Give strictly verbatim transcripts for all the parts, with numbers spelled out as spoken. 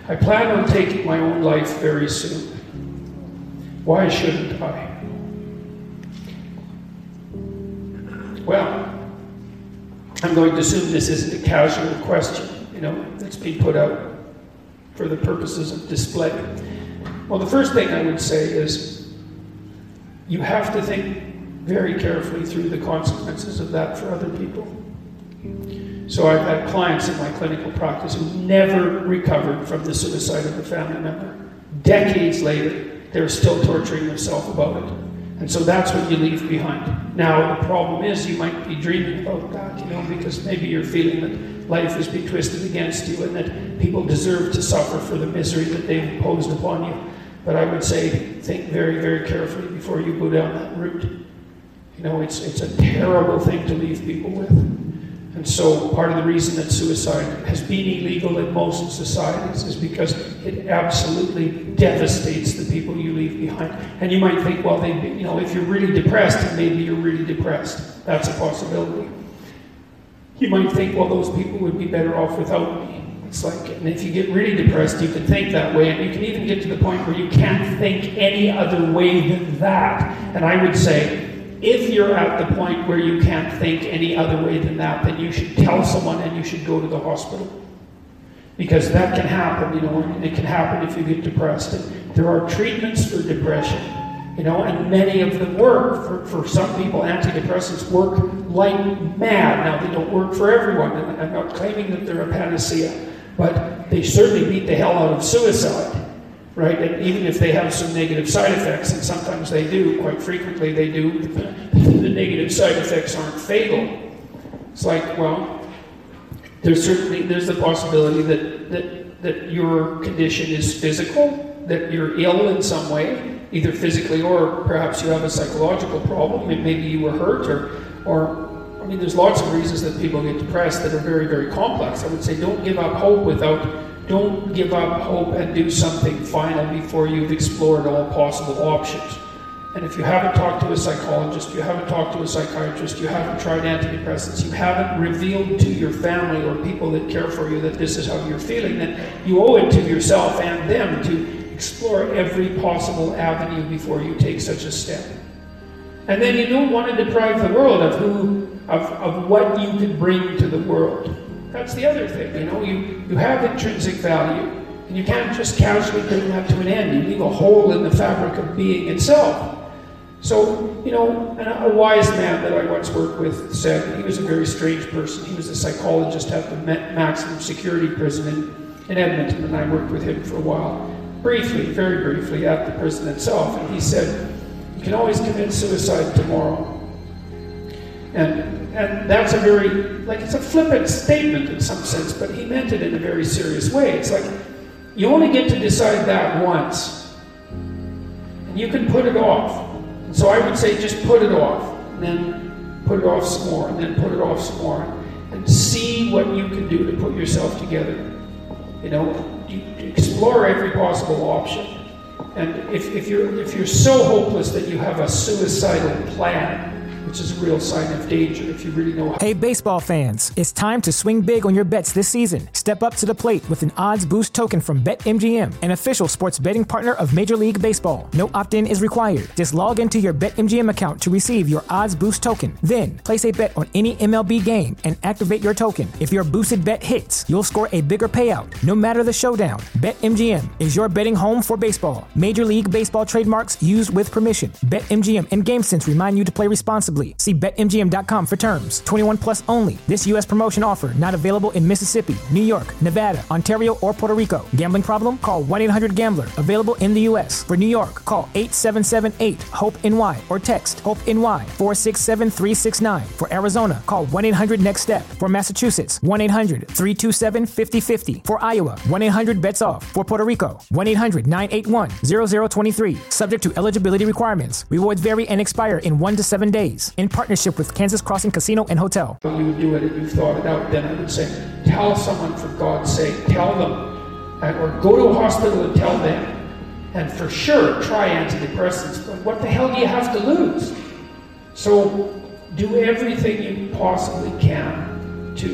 I plan on taking my own life very soon. Why shouldn't I? Well, I'm going to assume this isn't a casual question, you know, that's being put out for the purposes of display. Well, the first thing I would say is you have to think very carefully through the consequences of that for other people. So I've had clients in my clinical practice who never recovered from the suicide of a family member. Decades later, they're still torturing themselves about it. And so that's what you leave behind. Now, the problem is you might be dreaming about that, you know, because maybe you're feeling that life has been twisted against you and that people deserve to suffer for the misery that they've imposed upon you. But I would say, think very, very carefully before you go down that route. You know, it's it's a terrible thing to leave people with. And so part of the reason that suicide has been illegal in most societies is because it absolutely devastates the people you leave behind. And you might think, well, they, you know, if you're really depressed, then maybe you're really depressed. That's a possibility. You might think, well, those people would be better off without me. It's like, and if you get really depressed, you can think that way, and you can even get to the point where you can't think any other way than that. And I would say, if you're at the point where you can't think any other way than that, then you should tell someone and you should go to the hospital. Because that can happen, you know, and it can happen if you get depressed. And there are treatments for depression, you know, and many of them work. For, for some people, antidepressants work like mad. Now, they don't work for everyone, and I'm not claiming that they're a panacea, but they certainly beat the hell out of suicide. Right, and even if they have some negative side effects, and sometimes they do, quite frequently they do, the negative side effects aren't fatal. It's like, well, there's certainly, there's the possibility that, that, that your condition is physical, that you're ill in some way, either physically or perhaps you have a psychological problem, maybe you were hurt, or, or I mean, there's lots of reasons that people get depressed that are very, very complex. I would say don't give up hope without Don't give up hope and do something final before you've explored all possible options. And if you haven't talked to a psychologist, you haven't talked to a psychiatrist, you haven't tried antidepressants, you haven't revealed to your family or people that care for you that this is how you're feeling, then you owe it to yourself and them to explore every possible avenue before you take such a step. And then you don't want to deprive the world of who, of, of what you can bring to the world. That's the other thing, you know, you, you have intrinsic value, and you can't just casually bring that to an end. You leave a hole in the fabric of being itself. So, you know, a wise man that I once worked with said, he was a very strange person. He was a psychologist at the maximum security prison in, in Edmonton, and I worked with him for a while, briefly, very briefly, at the prison itself. And he said, you can always commit suicide tomorrow. And and that's a very, like, it's a flippant statement in some sense, but he meant it in a very serious way. It's like, you only get to decide that once, and you can put it off. And so I would say just put it off, and then put it off some more, and then put it off some more, and see what you can do to put yourself together. You know, you explore every possible option. And if, if you're if you're so hopeless that you have a suicidal plan, which is a real sign of danger if you really know how. Hey, baseball fans, it's time to swing big on your bets this season. Step up to the plate with an odds boost token from BetMGM, an official sports betting partner of Major League Baseball. No opt-in is required. Just log into your BetMGM account to receive your odds boost token. Then, place a bet on any M L B game and activate your token. If your boosted bet hits, you'll score a bigger payout, no matter the showdown. BetMGM is your betting home for baseball. Major League Baseball trademarks used with permission. BetMGM and GameSense remind you to play responsibly. See Bet M G M dot com for terms. twenty-one plus only. This U S promotion offer not available in Mississippi, New York, Nevada, Ontario, or Puerto Rico. Gambling problem? Call one eight hundred gambler. Available in the U S. For New York, call eight seven seven eight hope N Y or text HOPE-NY four six seven three six nine. For Arizona, call one eight hundred next step. For Massachusetts, one eight hundred three two seven five zero five zero. For Iowa, one eight hundred bets off. For Puerto Rico, one eight hundred nine eight one zero zero two three. Subject to eligibility requirements. Rewards vary and expire in one to seven days. In partnership with Kansas Crossing Casino and Hotel. When you would do it and you've thought it out, then I would say, tell someone, for God's sake, tell them, uh, or go to a hospital and tell them, and for sure try antidepressants, but what the hell do you have to lose? So do everything you possibly can to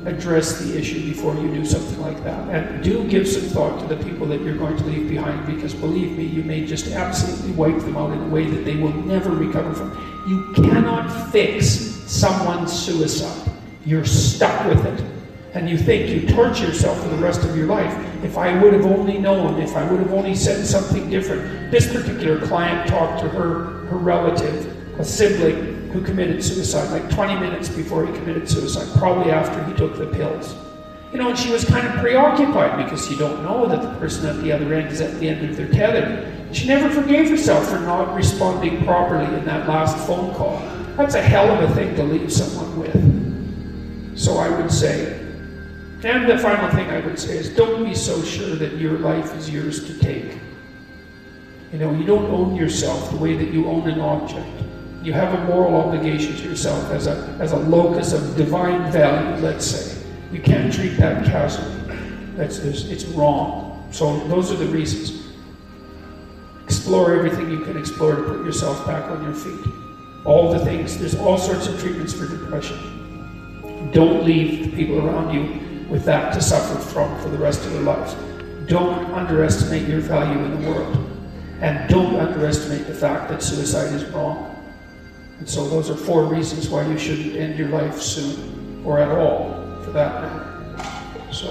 address the issue before you do something like that. And do give some thought to the people that you're going to leave behind, because believe me, you may just absolutely wipe them out in a way that they will never recover from. You cannot fix someone's suicide. You're stuck with it. And you think you torture yourself for the rest of your life. If I would have only known, if I would have only said something different. This particular client talked to her, her relative, a sibling, who committed suicide like twenty minutes before he committed suicide, probably after he took the pills. You know, and she was kind of preoccupied because you don't know that the person at the other end is at the end of their tether. She never forgave herself for not responding properly in that last phone call. That's a hell of a thing to leave someone with. So I would say, and the final thing I would say is, don't be so sure that your life is yours to take. You know, you don't own yourself the way that you own an object. You have a moral obligation to yourself as a, as a locus of divine value, let's say. You can't treat that casually. That's, it's wrong. So those are the reasons. Explore everything you can explore to put yourself back on your feet. All the things. There's all sorts of treatments for depression. Don't leave the people around you with that to suffer from for the rest of their lives. Don't underestimate your value in the world. And don't underestimate the fact that suicide is wrong. And so those are four reasons why you shouldn't end your life soon, or at all, for that matter. So.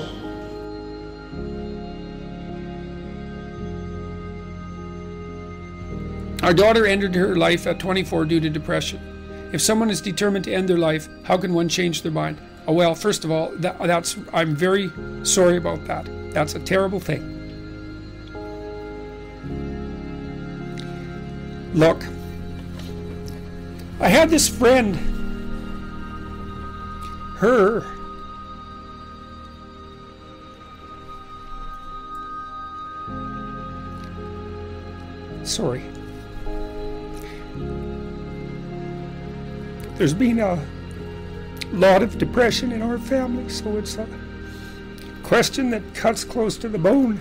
Our daughter ended her life at twenty-four due to depression. If someone is determined to end their life, how can one change their mind? Oh, well, first of all, that, that's I'm very sorry about that. That's a terrible thing. Look. I had this friend, her, sorry, there's been a lot of depression in our family, so it's a question that cuts close to the bone.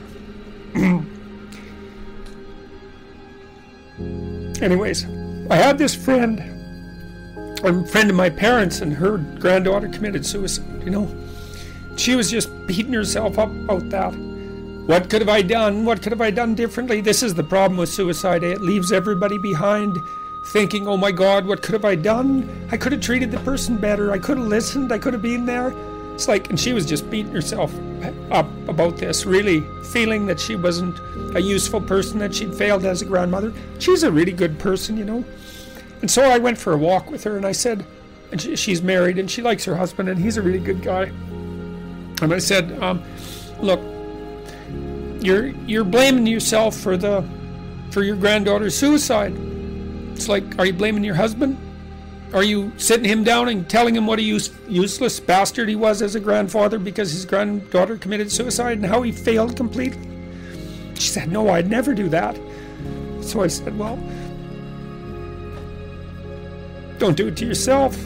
Anyways, I had this friend, a friend of my parents, and her granddaughter committed suicide, you know. She was just beating herself up about that. What could have I done? What could have I done differently? This is the problem with suicide. It leaves everybody behind thinking, oh my God, what could have I done? I could have treated the person better. I could have listened. I could have been there. It's like, and she was just beating herself up about this, really feeling that she wasn't a useful person, that she'd failed as a grandmother. She's a really good person, you know. And so I went for a walk with her, and I said, and she, she's married, and she likes her husband, and he's a really good guy. And I said, um, look, you're you're blaming yourself for the for your granddaughter's suicide. It's like, are you blaming your husband? Are you sitting him down and telling him what a use, useless bastard he was as a grandfather because his granddaughter committed suicide and how he failed completely? She said, no, I'd never do that. So I said, well, don't do it to yourself.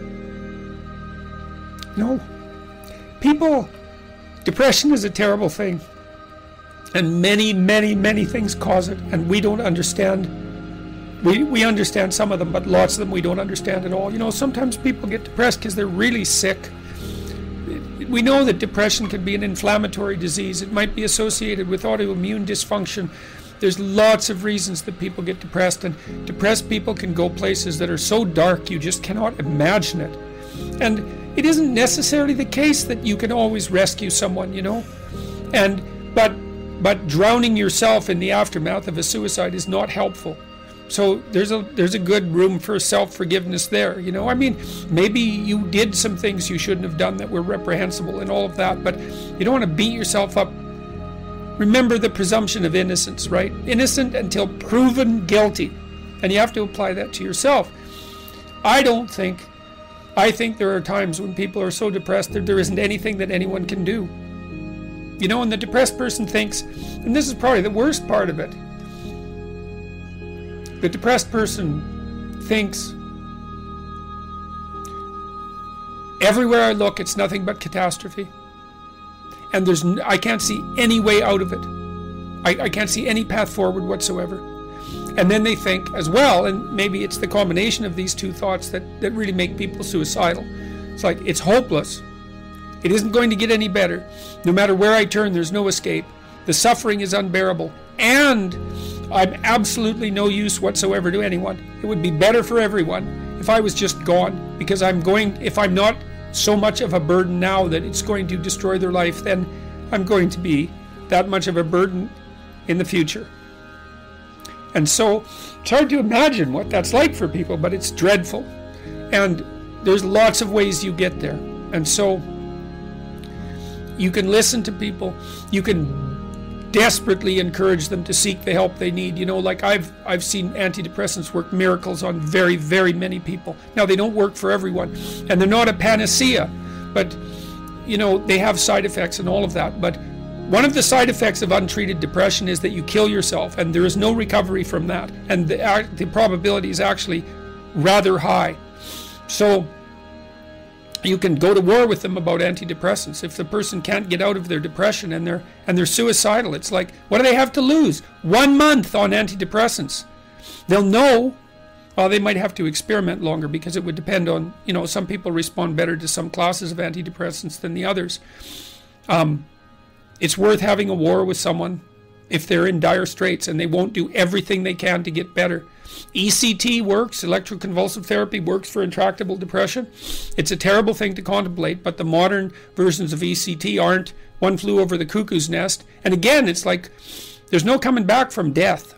No. People, depression is a terrible thing. And many, many, many things cause it. And we don't understand. We, we understand some of them, but lots of them we don't understand at all. You know, sometimes people get depressed because they're really sick. We know that depression can be an inflammatory disease. It might be associated with autoimmune dysfunction. There's lots of reasons that people get depressed, and depressed people can go places that are so dark you just cannot imagine it. And it isn't necessarily the case that you can always rescue someone, you know. And but but drowning yourself in the aftermath of a suicide is not helpful. So there's a there's a good room for self-forgiveness there, you know. I mean, maybe you did some things you shouldn't have done that were reprehensible and all of that, but you don't want to beat yourself up. Remember the presumption of innocence, right? Innocent until proven guilty. And you have to apply that to yourself. I don't think, I think there are times when people are so depressed that there isn't anything that anyone can do. You know, and the depressed person thinks, and this is probably the worst part of it, the depressed person thinks, everywhere I look, it's nothing but catastrophe. And there's, I can't see any way out of it. I, I can't see any path forward whatsoever. And then they think as well, and maybe it's the combination of these two thoughts that, that really make people suicidal. It's like, it's hopeless. It isn't going to get any better. No matter where I turn, there's no escape. The suffering is unbearable. And I'm absolutely no use whatsoever to anyone. It would be better for everyone if I was just gone, because I'm going, if I'm not so much of a burden now that it's going to destroy their life, then I'm going to be that much of a burden in the future. And so it's hard to imagine what that's like for people, but it's dreadful. And there's lots of ways you get there. And so you can listen to people, you can desperately encourage them to seek the help they need. You know, like I've I've seen antidepressants work miracles on very, very many people. Now, they don't work for everyone, and they're not a panacea, but, you know, they have side effects and all of that. But one of the side effects of untreated depression is that you kill yourself, and there is no recovery from that. And the, the probability is actually rather high. So you can go to war with them about antidepressants. If the person can't get out of their depression and they're and they're suicidal, it's like, what do they have to lose? One month on antidepressants. They'll know. Well, they might have to experiment longer, because it would depend on, you know, some people respond better to some classes of antidepressants than the others. Um, it's worth having a war with someone if they're in dire straits and they won't do everything they can to get better. E C T works, electroconvulsive therapy works for intractable depression. It's a terrible thing to contemplate, but the modern versions of E C T aren't. One flew over the cuckoo's nest. And again, it's like there's no coming back from death.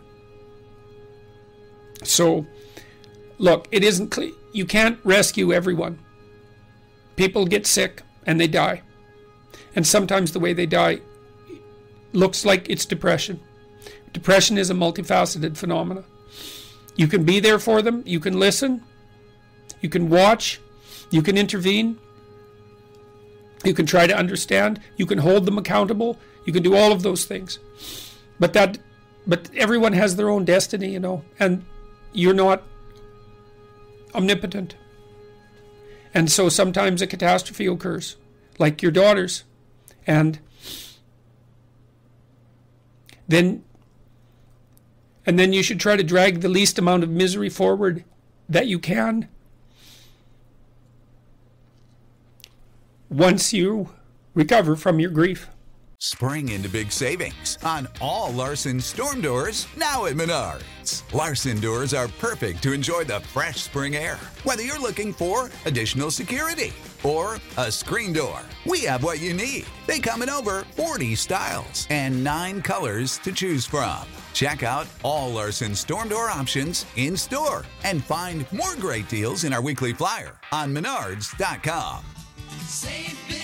So, look, it isn't clear. You can't rescue everyone. People get sick and they die. And sometimes the way they die looks like it's depression. Depression is a multifaceted phenomenon. You can be there for them. You can listen. You can watch. You can intervene. You can try to understand. You can hold them accountable. You can do all of those things. But that, but everyone has their own destiny, you know, and you're not omnipotent. And so sometimes a catastrophe occurs, like your daughter's, and then And then you should try to drag the least amount of misery forward that you can. Once you recover from your grief. Spring into big savings on all Larson storm doors now at Menards. Larson doors are perfect to enjoy the fresh spring air. Whether you're looking for additional security or a screen door, we have what you need. They come in over forty styles and nine colors to choose from. Check out all Larson storm door options in store and find more great deals in our weekly flyer on menards dot com. Save big.